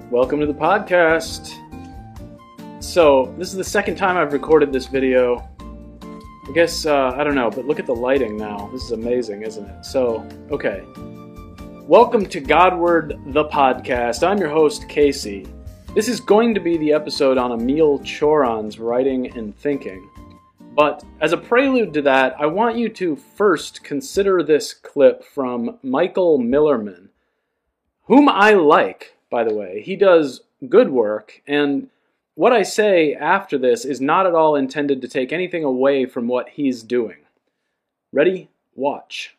Welcome to the podcast. So, this is the second time I've recorded this video. I guess, I don't know, but look at the lighting now. This is amazing, isn't it? So, okay. Welcome to Godward, the podcast. I'm your host, Casey. This is going to be the episode on Emil Cioran's writing and thinking. But as a prelude to that, I want you to first consider this clip from Michael Millerman, whom I like, by the way. He does good work, and what I say after this is not at all intended to take anything away from what he's doing. Ready? Watch.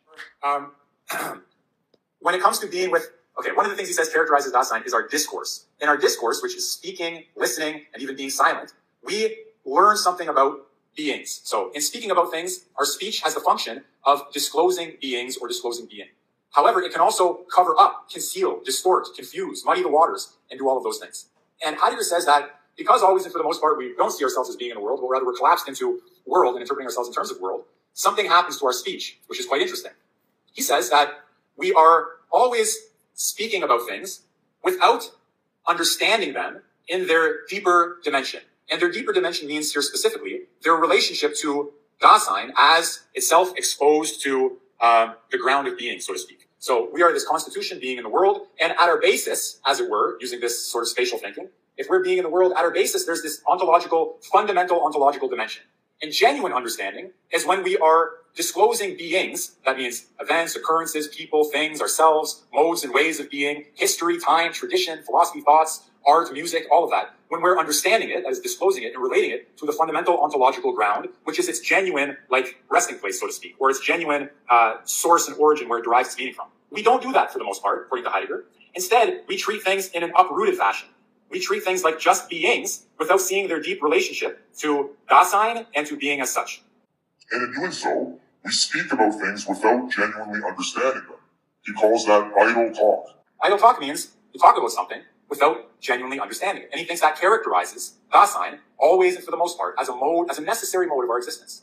When it comes to being with, one of the things he says characterizes Dasein is our discourse. In our discourse, which is speaking, listening, and even being silent, we learn something about beings. So in speaking about things, our speech has the function of disclosing beings or disclosing being. However, it can also cover up, conceal, distort, confuse, muddy the waters, and do all of those things. And Heidegger says that because always and for the most part we don't see ourselves as being in a world, but rather we're collapsed into world and interpreting ourselves in terms of world, something happens to our speech, which is quite interesting. He says that we are always speaking about things without understanding them in their deeper dimension. And their deeper dimension means here specifically their relationship to Dasein as itself exposed to the ground of being, so to speak. So we are this constitution being in the world, and at our basis, as it were, using this sort of spatial thinking, if we're being in the world, at our basis, there's this fundamental ontological dimension. And genuine understanding is when we are disclosing beings, that means events, occurrences, people, things, ourselves, modes and ways of being, history, time, tradition, philosophy, thoughts, art, music, all of that. When we're understanding it, that is disclosing it and relating it to the fundamental ontological ground, which is its genuine, resting place, so to speak, or its genuine source and origin where it derives its meaning from. We don't do that for the most part, according to Heidegger. Instead, we treat things in an uprooted fashion. We treat things like just beings without seeing their deep relationship to Dasein and to being as such. And in doing so, we speak about things without genuinely understanding them. He calls that idle talk. Idle talk means you talk about something without genuinely understanding it. And he thinks that characterizes Dasein, always and for the most part, as a necessary mode of our existence.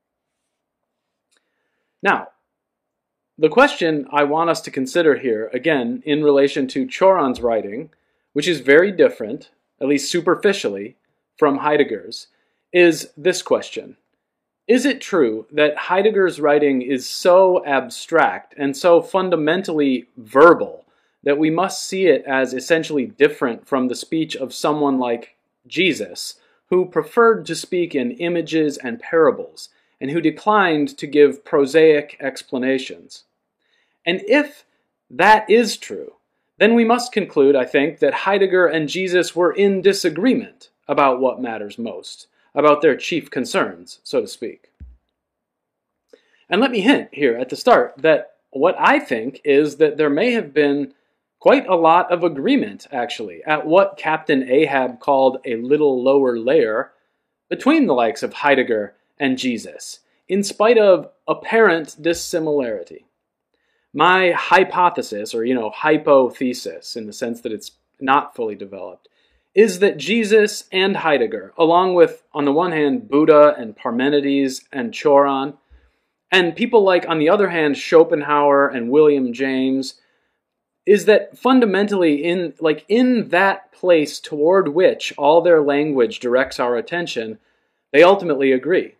Now, the question I want us to consider here, again, in relation to Cioran's writing, which is very different, at least superficially, from Heidegger's, is this question. Is it true that Heidegger's writing is so abstract and so fundamentally verbal that we must see it as essentially different from the speech of someone like Jesus, who preferred to speak in images and parables, and who declined to give prosaic explanations? And if that is true, then we must conclude, I think, that Heidegger and Jesus were in disagreement about what matters most, about their chief concerns, so to speak. And let me hint here at the start that what I think is that there may have been quite a lot of agreement, actually, at what Captain Ahab called a little lower layer between the likes of Heidegger and Jesus, in spite of apparent dissimilarity. My hypothesis, or hypothesis, in the sense that it's not fully developed, is that Jesus and Heidegger, along with, on the one hand, Buddha and Parmenides and Cioran, and people like, on the other hand, Schopenhauer and William James, is that fundamentally in that place toward which all their language directs our attention, they ultimately agree.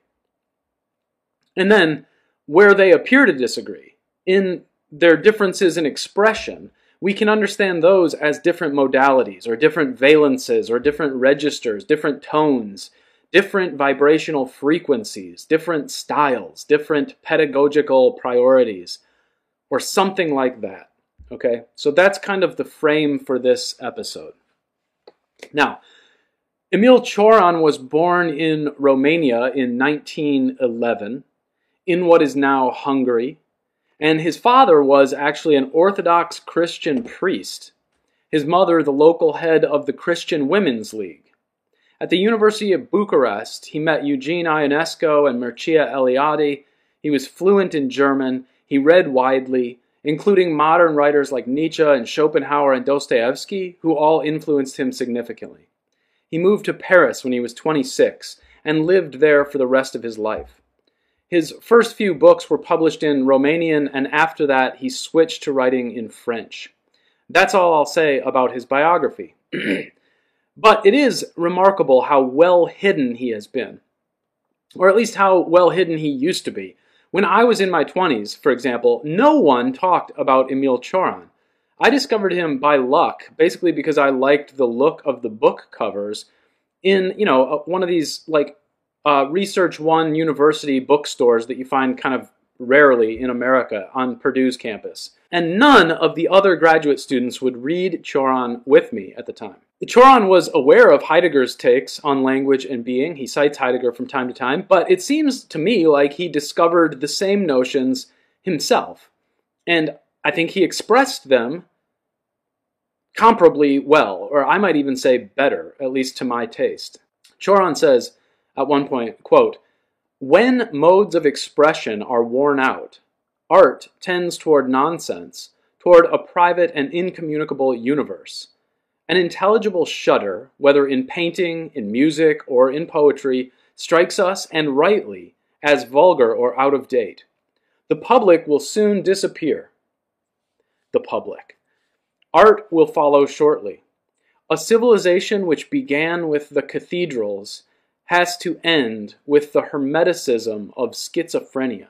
And then, where they appear to disagree, in their differences in expression, we can understand those as different modalities, or different valences, or different registers, different tones, different vibrational frequencies, different styles, different pedagogical priorities, or something like that. Okay? So that's kind of the frame for this episode. Now, Emil Cioran was born in Romania in 1911, in what is now Hungary, and his father was actually an Orthodox Christian priest. His mother, the local head of the Christian Women's League. At the University of Bucharest, he met Eugene Ionesco and Mircea Eliade. He was fluent in German. He read widely, including modern writers like Nietzsche and Schopenhauer and Dostoevsky, who all influenced him significantly. He moved to Paris when he was 26 and lived there for the rest of his life. His first few books were published in Romanian, and after that he switched to writing in French. That's all I'll say about his biography. But it is remarkable how well hidden he has been, or at least how well hidden he used to be. When I was in my 20s, for example, no one talked about Emil Cioran. I discovered him by luck, basically because I liked the look of the book covers in, one of these Research One University bookstores that you find kind of rarely in America on Purdue's campus. And none of the other graduate students would read Cioran with me at the time. Cioran was aware of Heidegger's takes on language and being. He cites Heidegger from time to time, but it seems to me like he discovered the same notions himself. And I think he expressed them comparably well, or I might even say better, at least to my taste. Cioran says at one point, quote, "When modes of expression are worn out, art tends toward nonsense, toward a private and incommunicable universe. An intelligible shudder, whether in painting, in music, or in poetry, strikes us, and rightly, as vulgar or out of date. The public will soon disappear." The public. Art will follow shortly. A civilization which began with the cathedrals has to end with the hermeticism of schizophrenia.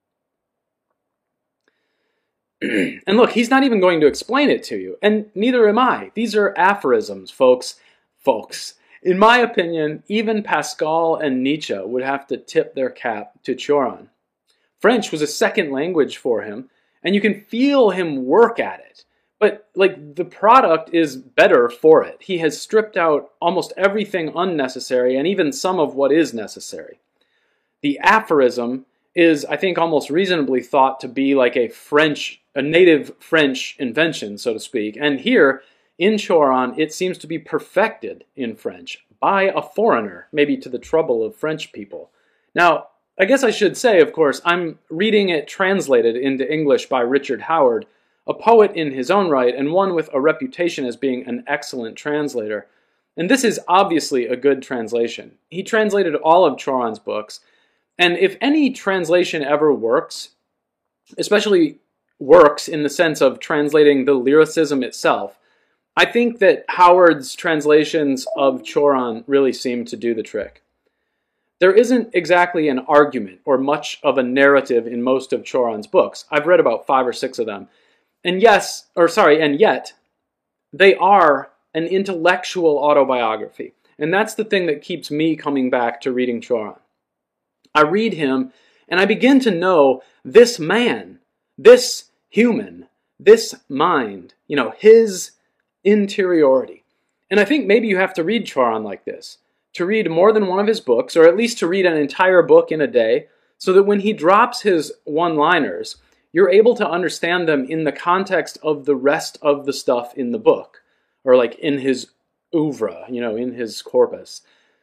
And look, he's not even going to explain it to you, and neither am I. These are aphorisms, folks. In my opinion, even Pascal and Nietzsche would have to tip their cap to Cioran. French was a second language for him, and you can feel him work at it. But, the product is better for it. He has stripped out almost everything unnecessary, and even some of what is necessary. The aphorism is, I think, almost reasonably thought to be like a native French invention, so to speak. And here, in Cioran, it seems to be perfected in French by a foreigner, maybe to the trouble of French people. Now, I guess I should say, of course, I'm reading it translated into English by Richard Howard, a poet in his own right, and one with a reputation as being an excellent translator. And this is obviously a good translation. He translated all of Cioran's books, and if any translation ever works, especially works in the sense of translating the lyricism itself, I think that Howard's translations of Cioran really seem to do the trick. There isn't exactly an argument or much of a narrative in most of Cioran's books. I've read about 5 or 6 of them. And yet, they are an intellectual autobiography. And that's the thing that keeps me coming back to reading Cioran. I read him, and I begin to know this man, this human, this mind, his interiority. And I think maybe you have to read Cioran like this, to read more than one of his books, or at least to read an entire book in a day, so that when he drops his one-liners, you're able to understand them in the context of the rest of the stuff in the book, or in his oeuvre, in his corpus.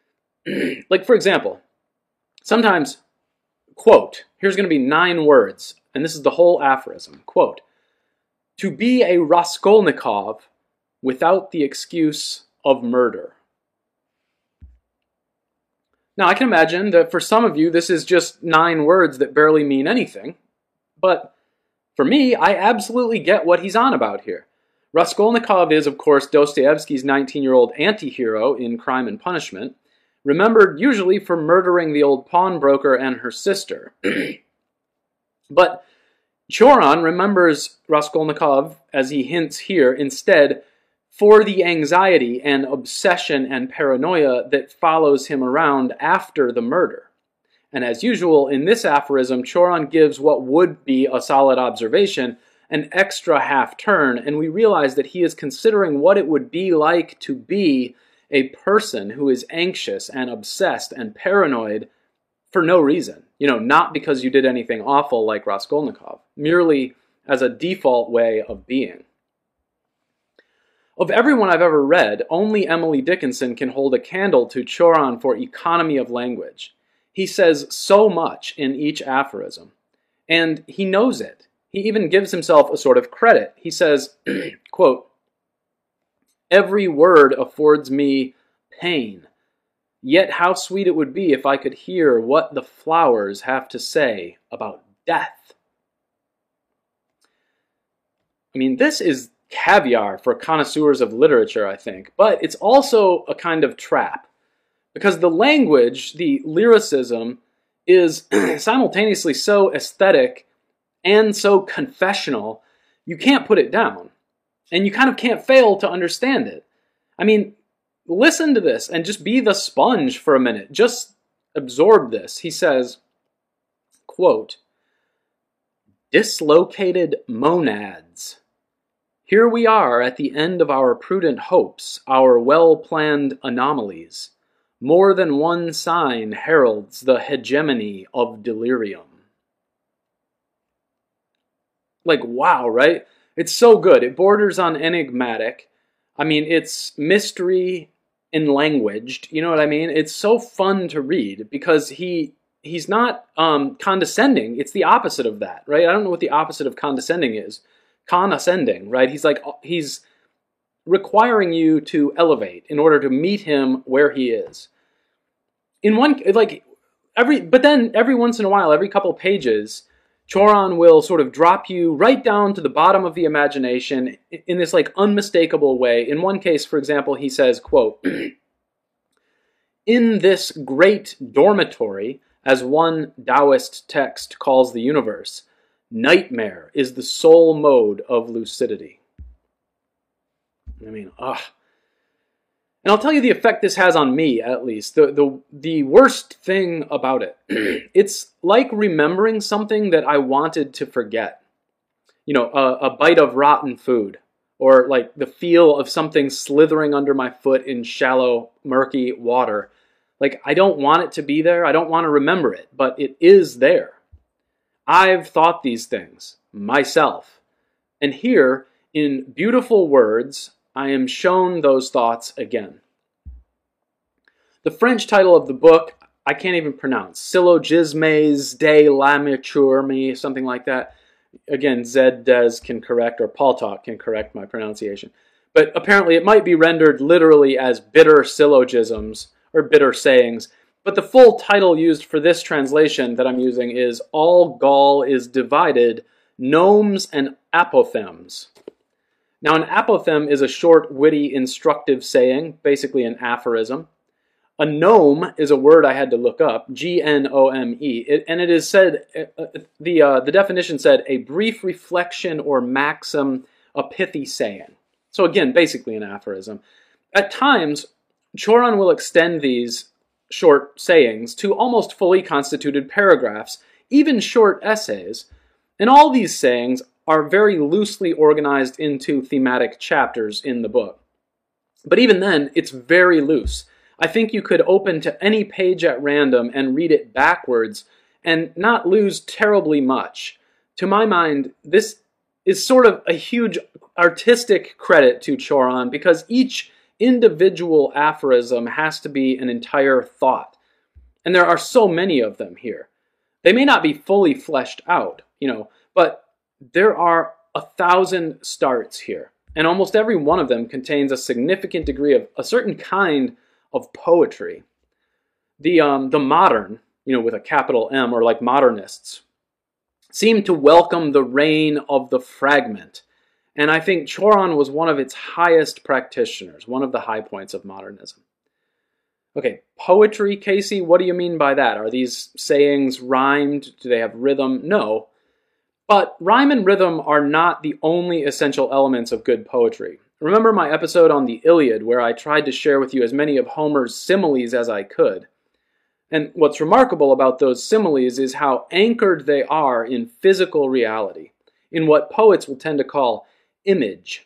For example, sometimes, quote, here's going to be 9 words, and this is the whole aphorism, quote, "To be a Raskolnikov without the excuse of murder." Now, I can imagine that for some of you, this is just 9 words that barely mean anything, but for me, I absolutely get what he's on about here. Raskolnikov is, of course, Dostoevsky's 19-year-old anti-hero in Crime and Punishment, remembered usually for murdering the old pawnbroker and her sister. But Cioran remembers Raskolnikov, as he hints here, instead for the anxiety and obsession and paranoia that follows him around after the murder. And as usual, in this aphorism, Cioran gives what would be a solid observation an extra half-turn, and we realize that he is considering what it would be like to be a person who is anxious and obsessed and paranoid for no reason. Not because you did anything awful like Raskolnikov, merely as a default way of being. Of everyone I've ever read, only Emily Dickinson can hold a candle to Cioran for economy of language. He says so much in each aphorism, and he knows it. He even gives himself a sort of credit. He says, quote, "Every word affords me pain, yet how sweet it would be if I could hear what the flowers have to say about death." I mean, this is caviar for connoisseurs of literature, I think. But it's also a kind of trap, because the language, the lyricism, is simultaneously so aesthetic and so confessional, you can't put it down. And you kind of can't fail to understand it. I mean, listen to this and just be the sponge for a minute. Just absorb this. He says, quote, "Dislocated monads. Here we are at the end of our prudent hopes, our well-planned anomalies. More than one sign heralds the hegemony of delirium." Like, wow, right? It's so good. It borders on enigmatic. I mean, it's mystery enlanguaged. You know what I mean? It's so fun to read because he's not condescending. It's the opposite of that, right? I don't know what the opposite of condescending is. Condescending, right? He's requiring you to elevate in order to meet him where he is. But then every once in a while, every couple pages, Choron will sort of drop you right down to the bottom of the imagination in this like unmistakable way. In one case, for example, he says, quote, "In this great dormitory, as one Taoist text calls the universe, nightmare is the sole mode of lucidity." I mean, And I'll tell you the effect this has on me, at least. The worst thing about it. It's like remembering something that I wanted to forget. You know, a bite of rotten food. Or like the feel of something slithering under my foot in shallow, murky water. Like, I don't want it to be there. I don't want to remember it. But it is there. I've thought these things myself. And here, in beautiful words, I am shown those thoughts again. The French title of the book, I can't even pronounce. Syllogismes de l'Amateur, something like that. Again, Zed Des can correct, or Paul Talk can correct my pronunciation. But apparently it might be rendered literally as bitter syllogisms, or bitter sayings. But the full title used for this translation that I'm using is All Gaul is Divided, Gnomes and Apothegms. Now, an apothegm is a short, witty, instructive saying, basically an aphorism. A gnome is a word I had to look up, G-N-O-M-E, and it is said, the definition said, a brief reflection or maxim, a pithy saying. So again, basically an aphorism. At times, Choron will extend these short sayings to almost fully constituted paragraphs, even short essays, and all these sayings are very loosely organized into thematic chapters in the book. But even then, it's very loose. I think you could open to any page at random and read it backwards and not lose terribly much. To my mind, this is sort of a huge artistic credit to Choron because each individual aphorism has to be an entire thought. And there are so many of them here. They may not be fully fleshed out, but there are 1,000 starts here, and almost every one of them contains a significant degree of a certain kind of poetry. The modern, with a capital M, or like modernists, seem to welcome the reign of the fragment, and I think Choron was one of its highest practitioners, one of the high points of modernism. Okay, poetry, Casey, what do you mean by that? Are these sayings rhymed? Do they have rhythm? No. But rhyme and rhythm are not the only essential elements of good poetry. Remember my episode on the Iliad, where I tried to share with you as many of Homer's similes as I could. And what's remarkable about those similes is how anchored they are in physical reality, in what poets will tend to call image.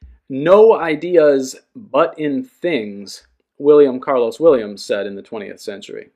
No ideas but in things, William Carlos Williams said in the 20th century.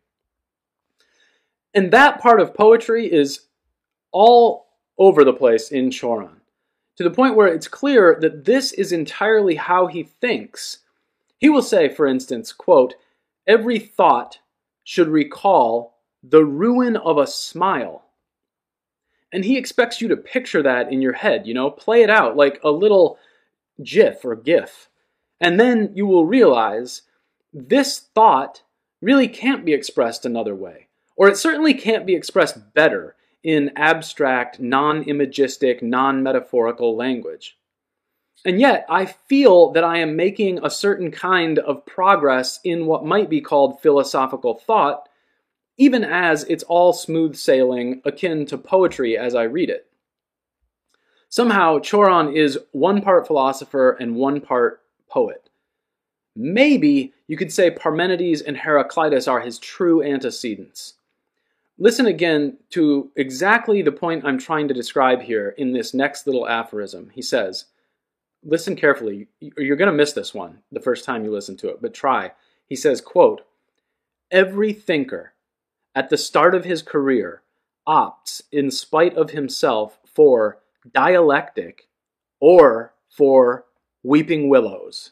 And that part of poetry is all over the place in Choron, to the point where it's clear that this is entirely how he thinks. He will say, for instance, quote, "Every thought should recall the ruin of a smile." And he expects you to picture that in your head, play it out like a little GIF or GIF. And then you will realize this thought really can't be expressed another way, or it certainly can't be expressed better in abstract, non-imagistic, non-metaphorical language. And yet, I feel that I am making a certain kind of progress in what might be called philosophical thought, even as it's all smooth sailing, akin to poetry as I read it. Somehow, Choron is one part philosopher and one part poet. Maybe you could say Parmenides and Heraclitus are his true antecedents. Listen again to exactly the point I'm trying to describe here in this next little aphorism. He says, listen carefully, you're going to miss this one the first time you listen to it, but try. He says, quote, "Every thinker at the start of his career opts, in spite of himself, for dialectic or for weeping willows."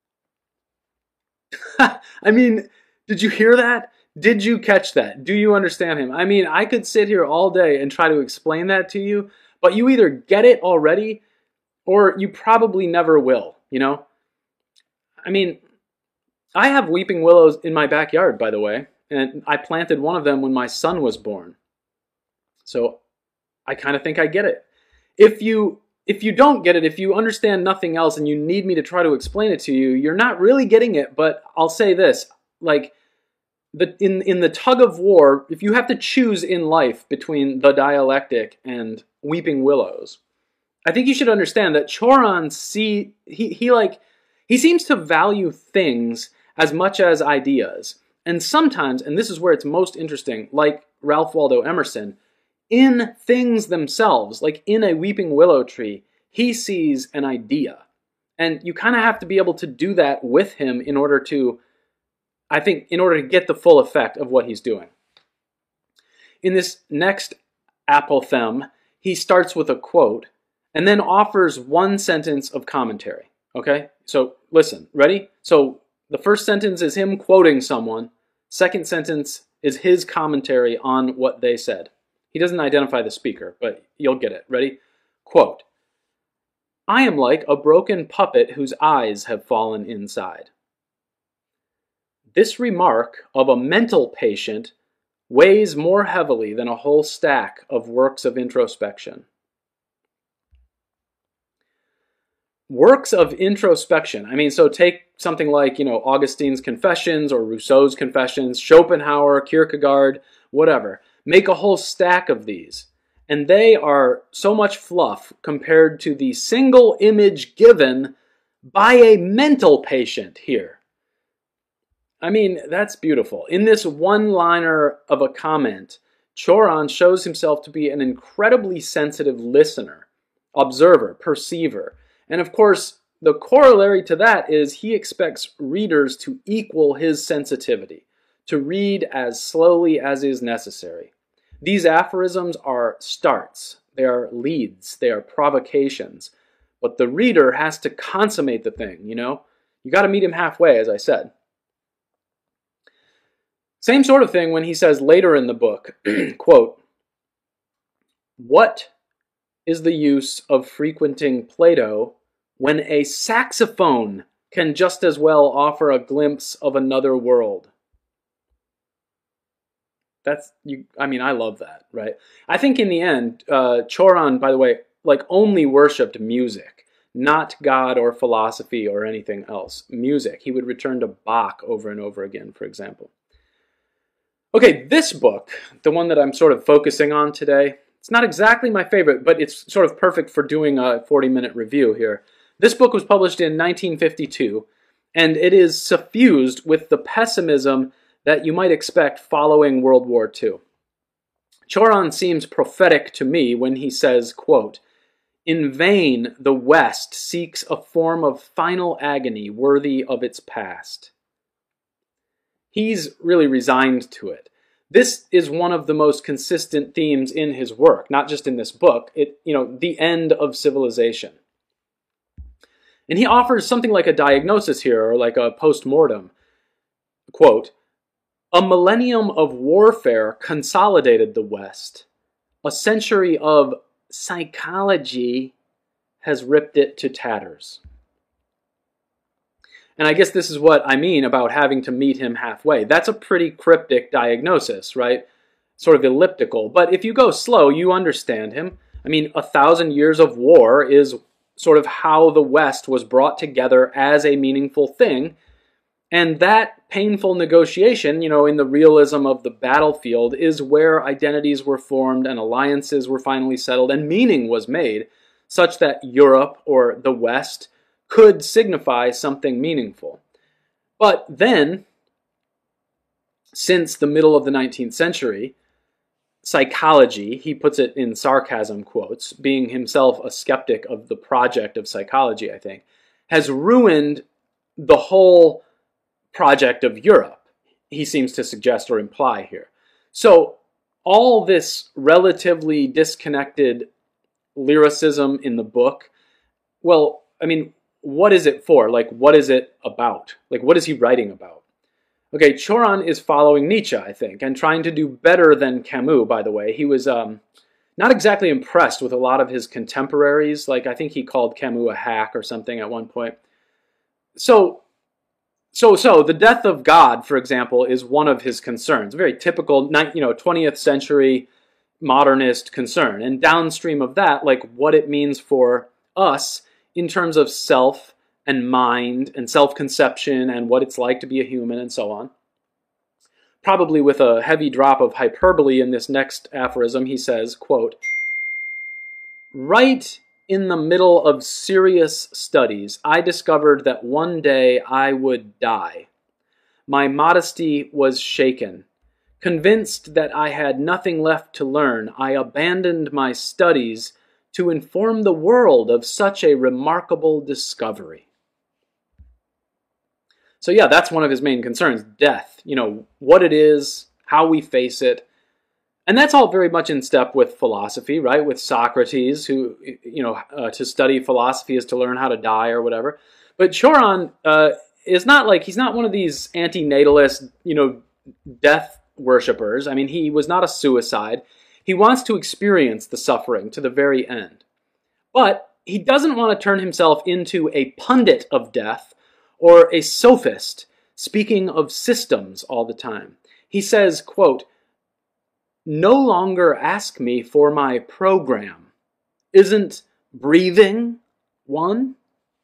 I mean, did you hear that? Did you catch that? Do you understand him? I mean, I could sit here all day and try to explain that to you, but you either get it already or you probably never will, you know? I mean, I have weeping willows in my backyard, by the way, and I planted one of them when my son was born. So I kind of think I get it. If you don't get it, if you understand nothing else and you need me to try to explain it to you, you're not really getting it, but I'll say this, like, in the tug of war, if you have to choose in life between the dialectic and weeping willows, I think you should understand that Choron he seems to value things as much as ideas. And sometimes, and this is where it's most interesting, like Ralph Waldo Emerson, in things themselves, like in a weeping willow tree, he sees an idea. And you kind of have to be able to do that with him in order to get the full effect of what he's doing. In this next apothegm, he starts with a quote and then offers one sentence of commentary. Okay? So listen, ready? So the first sentence is him quoting someone. Second sentence is his commentary on what they said. He doesn't identify the speaker, but you'll get it. Ready? Quote, "I am like a broken puppet whose eyes have fallen inside. This remark of a mental patient weighs more heavily than a whole stack of works of introspection." Works of introspection. I mean, so take something like, Augustine's Confessions or Rousseau's Confessions, Schopenhauer, Kierkegaard, whatever. Make a whole stack of these. And they are so much fluff compared to the single image given by a mental patient here. I mean, that's beautiful. In this one-liner of a comment, Choron shows himself to be an incredibly sensitive listener, observer, perceiver. And of course, the corollary to that is he expects readers to equal his sensitivity, to read as slowly as is necessary. These aphorisms are starts, they are leads, they are provocations. But the reader has to consummate the thing, You got to meet him halfway, as I said. Same sort of thing when he says later in the book, quote, "What is the use of frequenting Plato when a saxophone can just as well offer a glimpse of another world?" I love that, right? I think in the end, Choron, by the way, only worshipped music, not God or philosophy or anything else. Music. He would return to Bach over and over again, for example. Okay, this book, the one that I'm sort of focusing on today, it's not exactly my favorite, but it's sort of perfect for doing a 40-minute review here. This book was published in 1952, and it is suffused with the pessimism that you might expect following World War II. Choron seems prophetic to me when he says, quote, "In vain the West seeks a form of final agony worthy of its past." He's really resigned to it. This is one of the most consistent themes in his work, not just in this book, the end of civilization. And he offers something like a diagnosis here, or like a post-mortem. Quote, "A millennium of warfare consolidated the West. A century of psychology has ripped it to tatters." And I guess this is what I mean about having to meet him halfway. That's a pretty cryptic diagnosis, right? Sort of elliptical. But if you go slow, you understand him. I mean, 1,000 years of war is sort of how the West was brought together as a meaningful thing. And that painful negotiation, in the realism of the battlefield, is where identities were formed and alliances were finally settled and meaning was made, such that Europe, or the West, could signify something meaningful. But then, since the middle of the 19th century, psychology, he puts it in sarcasm quotes, being himself a skeptic of the project of psychology, I think, has ruined the whole project of Europe, he seems to suggest or imply here. So all this relatively disconnected lyricism in the book, well, I mean, what is it for? Like, what is it about? Like, what is he writing about? Okay, Choron is following Nietzsche, I think, and trying to do better than Camus, by the way. He was not exactly impressed with a lot of his contemporaries. Like, I think he called Camus a hack or something at one point. So the death of God, for example, is one of his concerns. A very typical 20th century modernist concern. And downstream of that, like what it means for us in terms of self and mind and self-conception and what it's like to be a human and so on. Probably with a heavy drop of hyperbole in this next aphorism, he says, quote, "Right in the middle of serious studies, I discovered that one day I would die. My modesty was shaken. Convinced that I had nothing left to learn, I abandoned my studies to inform the world of such a remarkable discovery." So yeah, that's one of his main concerns, death. What it is, how we face it. And that's all very much in step with philosophy, right? With Socrates, who, to study philosophy is to learn how to die or whatever. But Choron is not like, he's not one of these anti-natalist, death worshippers. I mean, he was not a suicide. He wants to experience the suffering to the very end. But he doesn't want to turn himself into a pundit of death or a sophist speaking of systems all the time. He says, quote, "No longer ask me for my program. Isn't breathing one?"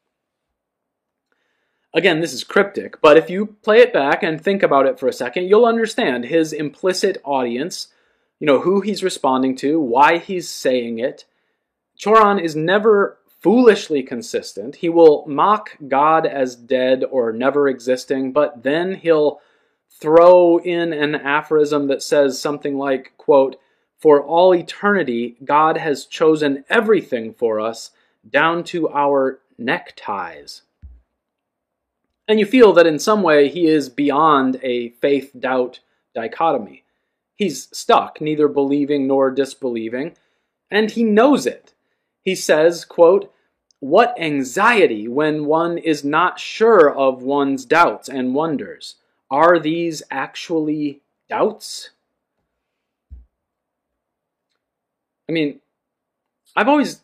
Again, this is cryptic, but if you play it back and think about it for a second, you'll understand his implicit audience, who he's responding to, why he's saying it. Choron is never foolishly consistent. He will mock God as dead or never existing, but then he'll throw in an aphorism that says something like, quote, "For all eternity, God has chosen everything for us, down to our neckties." And you feel that in some way he is beyond a faith-doubt dichotomy. He's stuck, neither believing nor disbelieving, and he knows it. He says, quote, "What anxiety when one is not sure of one's doubts and wonders. Are these actually doubts?" I mean, I've always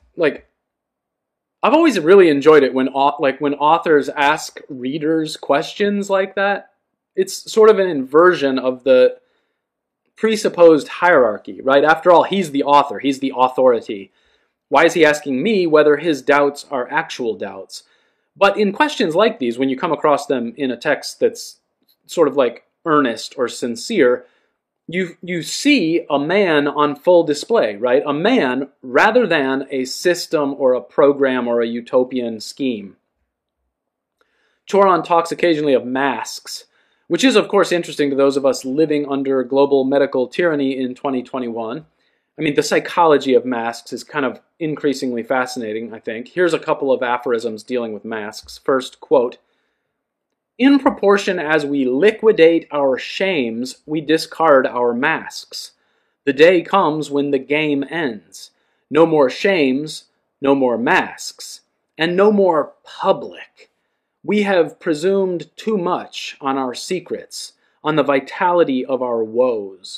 really enjoyed it when authors ask readers questions like that. It's sort of an inversion of the presupposed hierarchy, right? After all, he's the author, he's the authority. Why is he asking me whether his doubts are actual doubts? But in questions like these, when you come across them in a text that's sort of like earnest or sincere, you see a man on full display, right? A man rather than a system or a program or a utopian scheme. Choron talks occasionally of masks, which is of course interesting to those of us living under global medical tyranny in 2021. I mean, the psychology of masks is kind of increasingly fascinating, I think. Here's a couple of aphorisms dealing with masks. First, quote, "In proportion as we liquidate our shames, we discard our masks. The day comes when the game ends. No more shames, no more masks, and no more public. We have presumed too much on our secrets, on the vitality of our woes."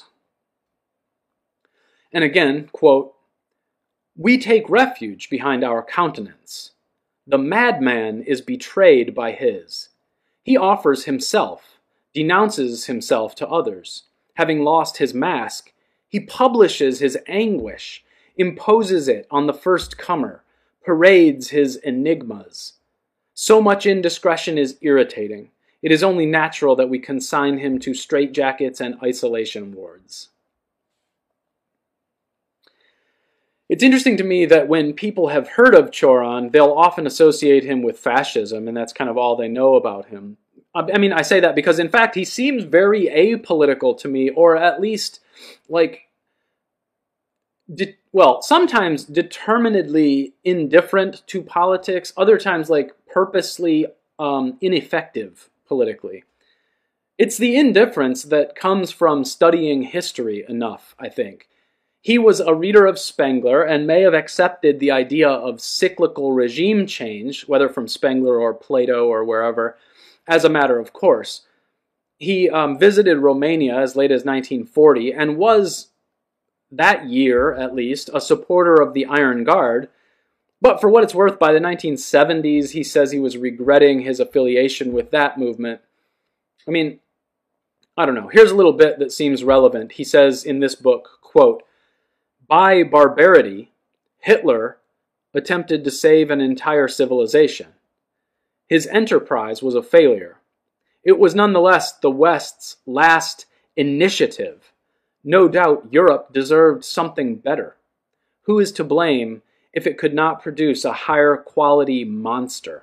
And again, quote, "We take refuge behind our countenance. The madman is betrayed by his. He offers himself, denounces himself to others. Having lost his mask, he publishes his anguish, imposes it on the first comer, parades his enigmas. So much indiscretion is irritating. It is only natural that we consign him to straitjackets and isolation wards. It's interesting to me that when people have heard of Choron, they'll often associate him with fascism, and that's kind of all they know about him. I mean, I say that because, in fact, he seems very apolitical to me, or at least, sometimes determinedly indifferent to politics, other times, purposely ineffective politically. It's the indifference that comes from studying history enough, I think. He was a reader of Spengler and may have accepted the idea of cyclical regime change, whether from Spengler or Plato or wherever, as a matter of course. He visited Romania as late as 1940 and was, that year at least, a supporter of the Iron Guard. But for what it's worth, by the 1970s, he says he was regretting his affiliation with that movement. I mean, I don't know. Here's a little bit that seems relevant. He says in this book, quote, "By barbarity, Hitler attempted to save an entire civilization. His enterprise was a failure. It was nonetheless the West's last initiative. No doubt Europe deserved something better. Who is to blame if it could not produce a higher quality monster?"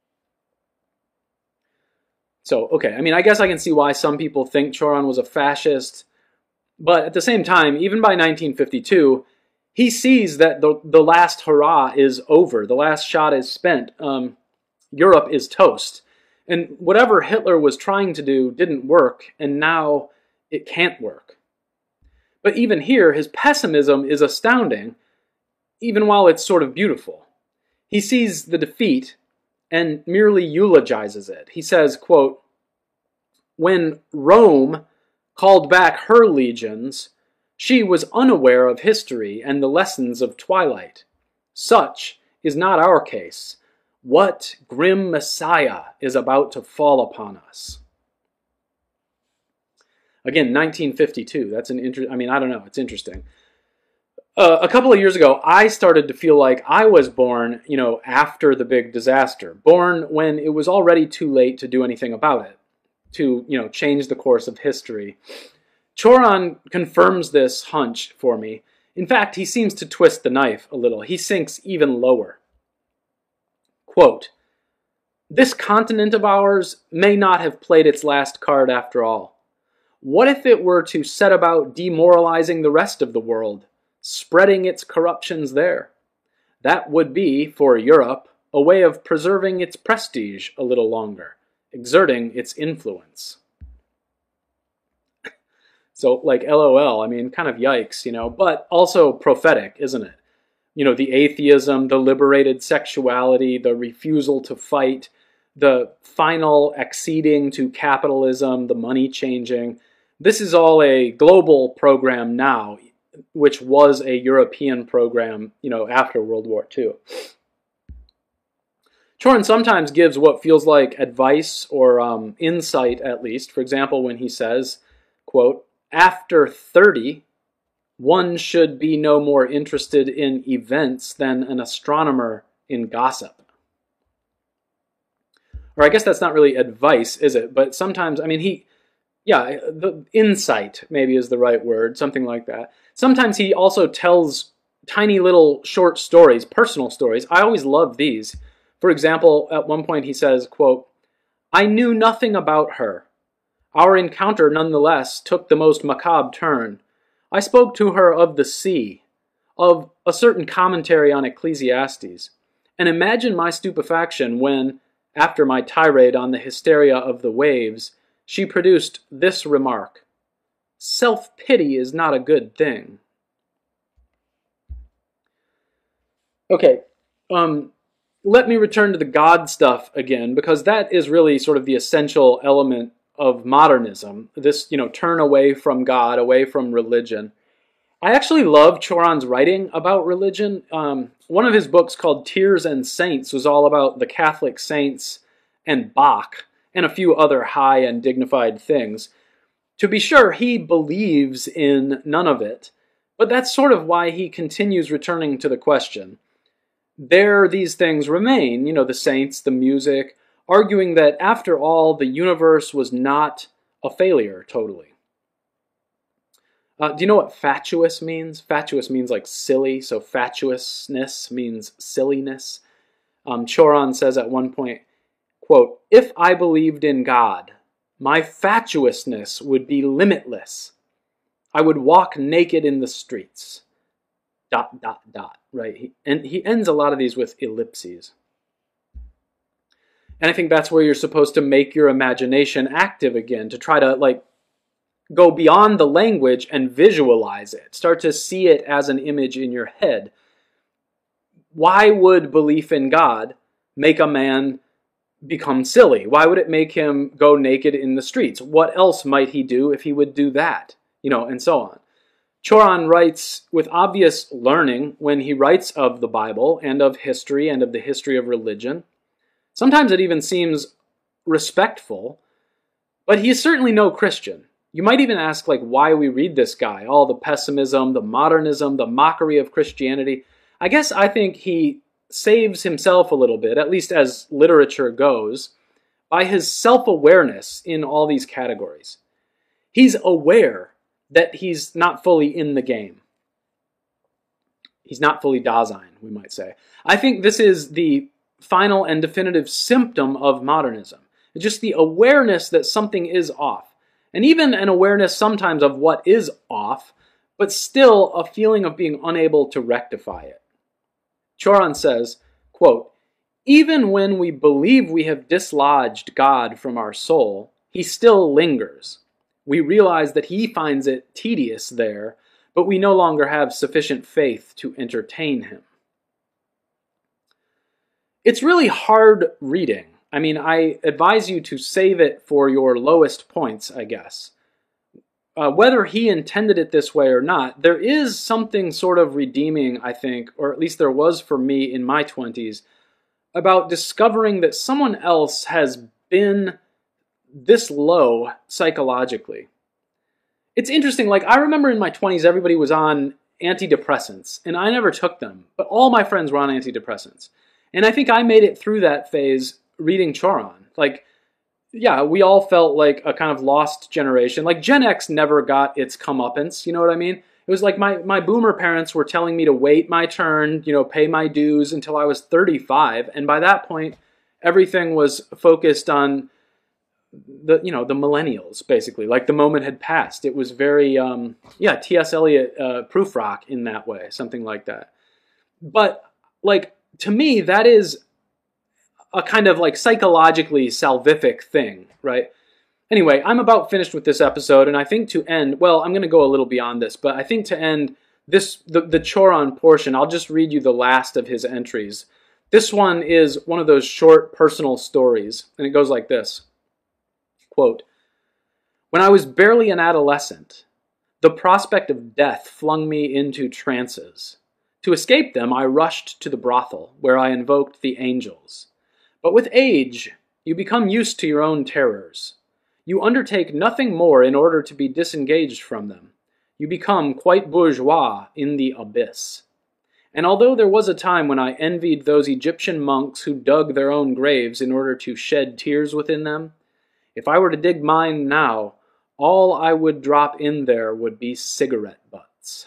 So, okay, I mean, I guess I can see why some people think Choron was a fascist, but at the same time, even by 1952, he sees that the last hurrah is over, the last shot is spent, Europe is toast. And whatever Hitler was trying to do didn't work, and now it can't work. But even here, his pessimism is astounding, even while it's sort of beautiful. He sees the defeat and merely eulogizes it. He says, quote, "When Rome called back her legions, she was unaware of history and the lessons of twilight. Such is not our case. What grim Messiah is about to fall upon us?" Again, 1952. That's an I don't know. It's interesting. A couple of years ago, I started to feel like I was born, after the big disaster. Born when it was already too late to do anything about it, to, change the course of history. Choron confirms this hunch for me. In fact, he seems to twist the knife a little. He sinks even lower. Quote, "This continent of ours may not have played its last card after all. What if it were to set about demoralizing the rest of the world, spreading its corruptions there? That would be, for Europe, a way of preserving its prestige a little longer, exerting its influence." So, LOL, I mean, kind of yikes, but also prophetic, isn't it? The atheism, the liberated sexuality, the refusal to fight, the final acceding to capitalism, the money changing. This is all a global program now, which was a European program, after World War II. Choron sometimes gives what feels like advice or insight, at least. For example, when he says, quote, "After 30, one should be no more interested in events than an astronomer in gossip." Or I guess that's not really advice, is it? But sometimes, the insight maybe is the right word, something like that. Sometimes he also tells tiny little short stories, personal stories. I always love these. For example, at one point he says, quote, "I knew nothing about her. Our encounter nonetheless took the most macabre turn. I spoke to her of the sea, of a certain commentary on Ecclesiastes, and imagine my stupefaction when, after my tirade on the hysteria of the waves, she produced this remark: 'Self-pity is not a good thing.'" Okay, let me return to the God stuff again, because that is really sort of the essential element of modernism, this, turn away from God, away from religion. I actually love Choron's writing about religion. One of his books called Tears and Saints was all about the Catholic saints and Bach and a few other high and dignified things. To be sure, he believes in none of it, but that's sort of why he continues returning to the question. there these things remain, the saints, the music, arguing that after all, the universe was not a failure totally. Do you know what fatuous means? Fatuous means like silly, so fatuousness means silliness. Choron says at one point, quote, "If I believed in God, my fatuousness would be limitless. I would walk naked in the streets." ... Right? And he ends a lot of these with ellipses. And I think that's where you're supposed to make your imagination active again, to try to go beyond the language and visualize it. Start to see it as an image in your head. Why would belief in God make a man become silly? Why would it make him go naked in the streets? What else might he do if he would do that? And so on. Choron writes with obvious learning when he writes of the Bible and of history and of the history of religion. Sometimes it even seems respectful, but he is certainly no Christian. You might even ask why we read this guy, all the pessimism, the modernism, the mockery of Christianity. I think he saves himself a little bit, at least as literature goes, by his self-awareness in all these categories. He's aware that he's not fully in the game. He's not fully Dasein, we might say. I think this is the final and definitive symptom of modernism. It's just the awareness that something is off. And even an awareness sometimes of what is off, but still a feeling of being unable to rectify it. Choron says, quote, "Even when we believe we have dislodged God from our soul, he still lingers. We realize that he finds it tedious there, but we no longer have sufficient faith to entertain him." It's really hard reading. I advise you to save it for your lowest points, I guess. Whether he intended it this way or not, there is something sort of redeeming, I think, or at least there was for me in my 20s, about discovering that someone else has been this low psychologically. It's interesting, I remember in my 20s everybody was on antidepressants, and I never took them, but all my friends were on antidepressants. And I think I made it through that phase reading Choron. We all felt like a kind of lost generation. Gen X never got its comeuppance, you know what I mean? It was my boomer parents were telling me to wait my turn, pay my dues until I was 35, and by that point, everything was focused on the millennials, basically. The moment had passed. It was very, T.S. Eliot proof rock in that way, something like that. But, to me, that is a kind of psychologically salvific thing, right? Anyway, I'm about finished with this episode, and I think to end, I'm going to go a little beyond this, but I think to end the Choron portion, I'll just read you the last of his entries. This one is one of those short personal stories, and it goes like this. Quote, "When I was barely an adolescent, the prospect of death flung me into trances. To escape them, I rushed to the brothel, where I invoked the angels. But with age, you become used to your own terrors. You undertake nothing more in order to be disengaged from them. You become quite bourgeois in the abyss. And although there was a time when I envied those Egyptian monks who dug their own graves in order to shed tears within them, if I were to dig mine now, all I would drop in there would be cigarette butts."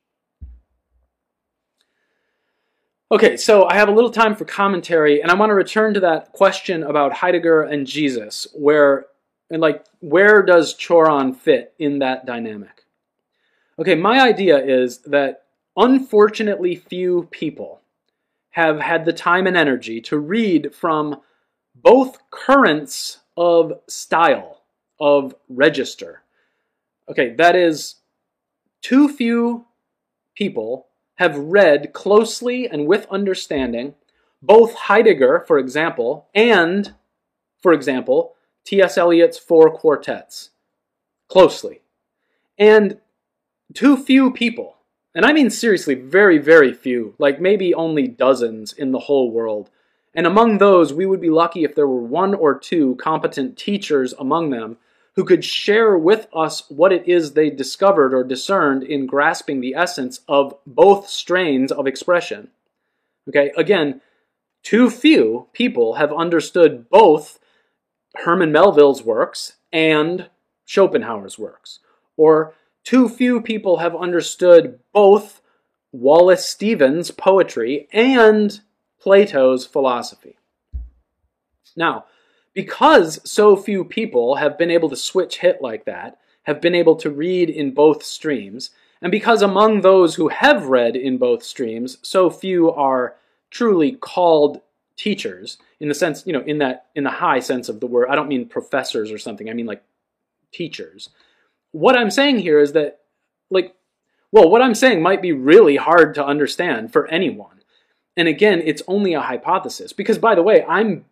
Okay, so I have a little time for commentary, and I want to return to that question about Heidegger and Jesus, where does Choron fit in that dynamic? Okay, my idea is that unfortunately few people have had the time and energy to read from both currents of style, of register. Okay, that is, too few people have read closely and with understanding both Heidegger, for example, and, for example, T.S. Eliot's Four Quartets closely. And too few people, and I mean seriously very, very few, maybe only dozens in the whole world. And among those, we would be lucky if there were one or two competent teachers among them who could share with us what it is they discovered or discerned in grasping the essence of both strains of expression. Okay, again, too few people have understood both Herman Melville's works and Schopenhauer's works. Or too few people have understood both Wallace Stevens' poetry and Plato's philosophy. Now, because so few people have been able to switch hit like that, have been able to read in both streams, and because among those who have read in both streams, so few are truly called teachers, in the sense, in the high sense of the word. I don't mean professors or something, I mean like teachers. What I'm saying here is that, what I'm saying might be really hard to understand for anyone. And again, it's only a hypothesis. Because, by the way, I'm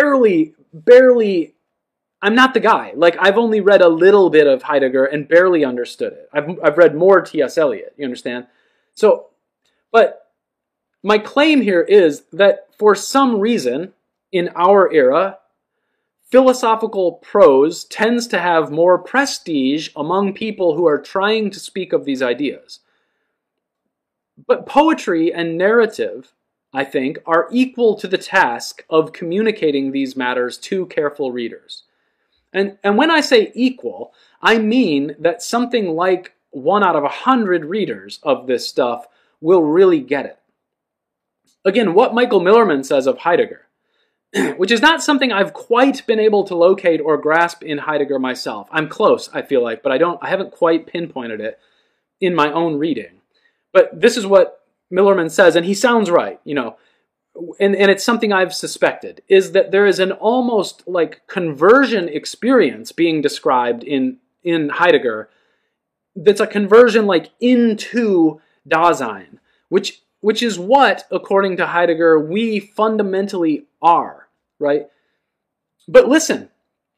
I'm not the guy. I've only read a little bit of Heidegger and barely understood it. I've read more T.S. Eliot, you understand? But my claim here is that for some reason, in our era, philosophical prose tends to have more prestige among people who are trying to speak of these ideas. But poetry and narrative, I think, are equal to the task of communicating these matters to careful readers. And when I say equal, I mean that something like 1 out of 100 readers of this stuff will really get it. Again, what Michael Millerman says of Heidegger, which is not something I've quite been able to locate or grasp in Heidegger myself. I'm close, I feel like, but I haven't quite pinpointed it in my own reading. But this is what Millerman says, and he sounds right, and it's something I've suspected, is that there is an almost conversion experience being described in Heidegger that's a conversion into Dasein, which is what, according to Heidegger, we fundamentally are, right? But listen,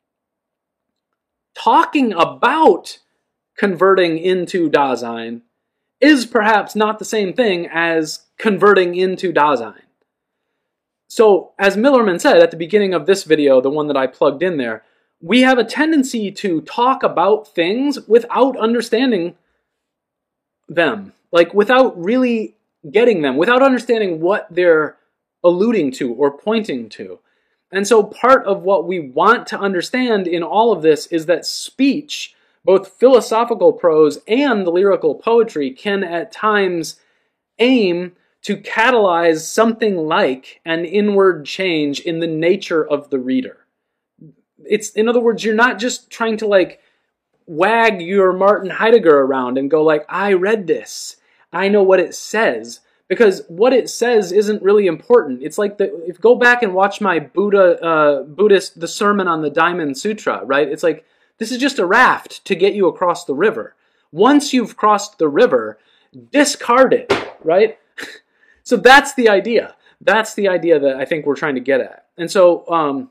talking about converting into Dasein is perhaps not the same thing as converting into Dasein. So, as Millerman said at the beginning of this video, the one that I plugged in there, we have a tendency to talk about things without understanding them, without really getting them, without understanding what they're alluding to or pointing to. And so part of what we want to understand in all of this is that speech, both philosophical prose and the lyrical poetry, can at times aim to catalyze something like an inward change in the nature of the reader. It's, in other words, you're not just trying to wag your Martin Heidegger around and go I read this, I know what it says, because what it says isn't really important. It's if go back and watch my Buddhist, the Sermon on the Diamond Sutra, right? It's this is just a raft to get you across the river. Once you've crossed the river, discard it, right? So that's the idea. That's the idea that I think we're trying to get at. And so,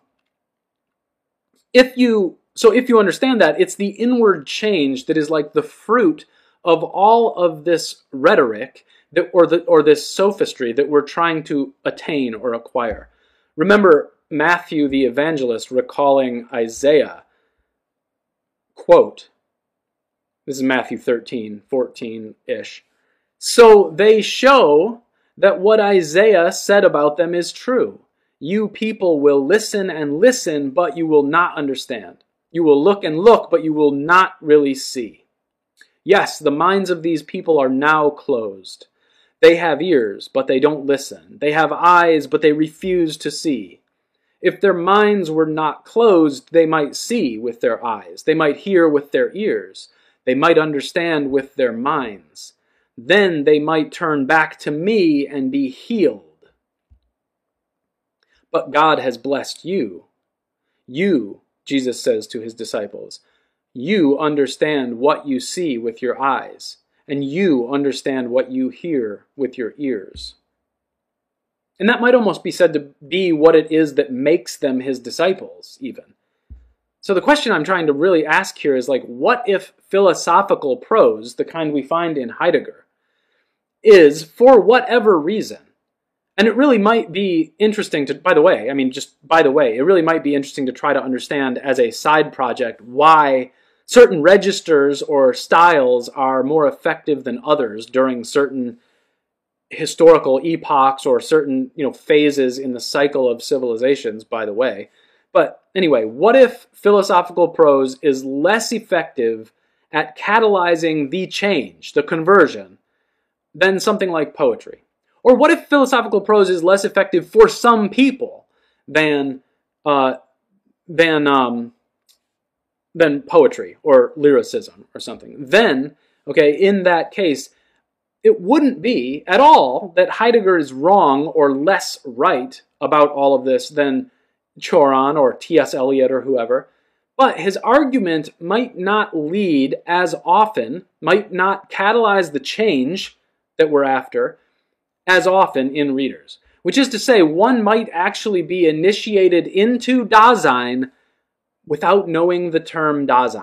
if you understand that, it's the inward change that is the fruit of all of this rhetoric or this sophistry that we're trying to attain or acquire. Remember Matthew the evangelist recalling Isaiah, quote, this is Matthew 13, 14-ish. So they show that what Isaiah said about them is true. You people will listen and listen, but you will not understand. You will look and look, but you will not really see. Yes, the minds of these people are now closed. They have ears, but they don't listen. They have eyes, but they refuse to see. If their minds were not closed, they might see with their eyes. They might hear with their ears. They might understand with their minds. Then they might turn back to me and be healed. But God has blessed you. You, Jesus says to his disciples, you understand what you see with your eyes, and you understand what you hear with your ears. And that might almost be said to be what it is that makes them his disciples, even. So the question I'm trying to really ask here is what if philosophical prose, the kind we find in Heidegger, is, for whatever reason, and it really might be interesting to, by the way, it really might be interesting to try to understand as a side project why certain registers or styles are more effective than others during certain historical epochs or certain, phases in the cycle of civilizations, by the way. But anyway, what if philosophical prose is less effective at catalyzing the change, the conversion, than something like poetry? Or what if philosophical prose is less effective for some people than poetry or lyricism or something? Then, okay, in that case, it wouldn't be at all that Heidegger is wrong or less right about all of this than Choron or T.S. Eliot or whoever, but his argument might not lead as often, might not catalyze the change that we're after as often in readers. Which is to say, one might actually be initiated into Dasein without knowing the term Dasein.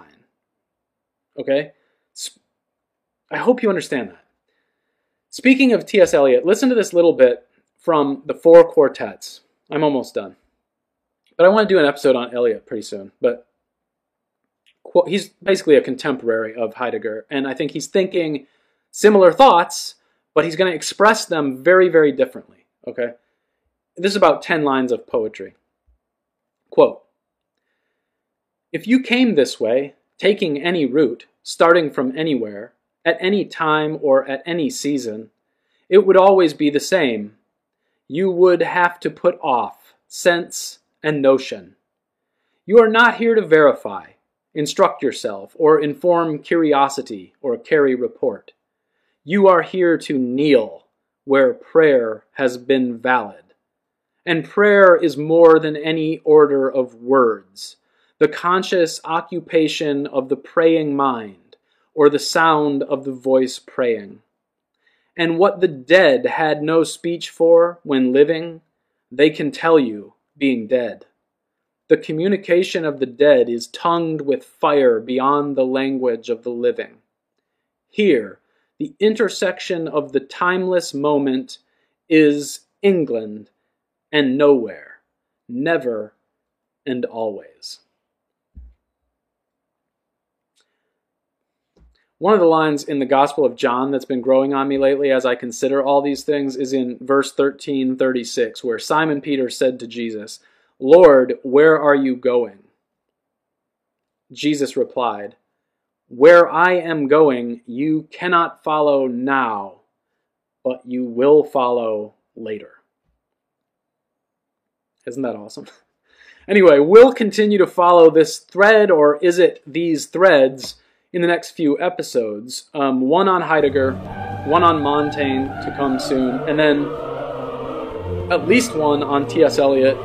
Okay? I hope you understand that. Speaking of T.S. Eliot, listen to this little bit from the Four Quartets. I'm almost done. But I want to do an episode on Eliot pretty soon. But he's basically a contemporary of Heidegger, and I think he's thinking similar thoughts, but he's going to express them very, very differently. Okay? This is about 10 lines of poetry. Quote, "If you came this way, taking any route, starting from anywhere, at any time or at any season, it would always be the same. You would have to put off sense and notion. You are not here to verify, instruct yourself, or inform curiosity or carry report. You are here to kneel where prayer has been valid. And prayer is more than any order of words, the conscious occupation of the praying mind, or the sound of the voice praying. And what the dead had no speech for when living, they can tell you being dead. The communication of the dead is tongued with fire beyond the language of the living. Here, the intersection of the timeless moment is England and nowhere, never and always." One of the lines in the Gospel of John that's been growing on me lately as I consider all these things is in verse 13:36, where Simon Peter said to Jesus, "Lord, where are you going?" Jesus replied, "Where I am going, you cannot follow now, but you will follow later." Isn't that awesome? Anyway, we'll continue to follow this thread, or is it these threads, in the next few episodes. One on Heidegger, one on Montaigne to come soon, and then at least one on T.S. Eliot,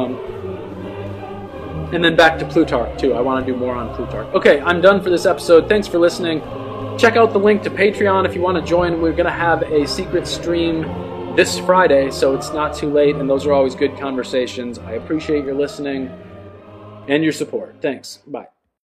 and then back to Plutarch too. I want to do more on Plutarch. Okay, I'm done for this episode. Thanks for listening. Check out the link to Patreon if you want to join. We're going to have a secret stream this Friday, so it's not too late, and those are always good conversations. I appreciate your listening and your support. Thanks. Bye.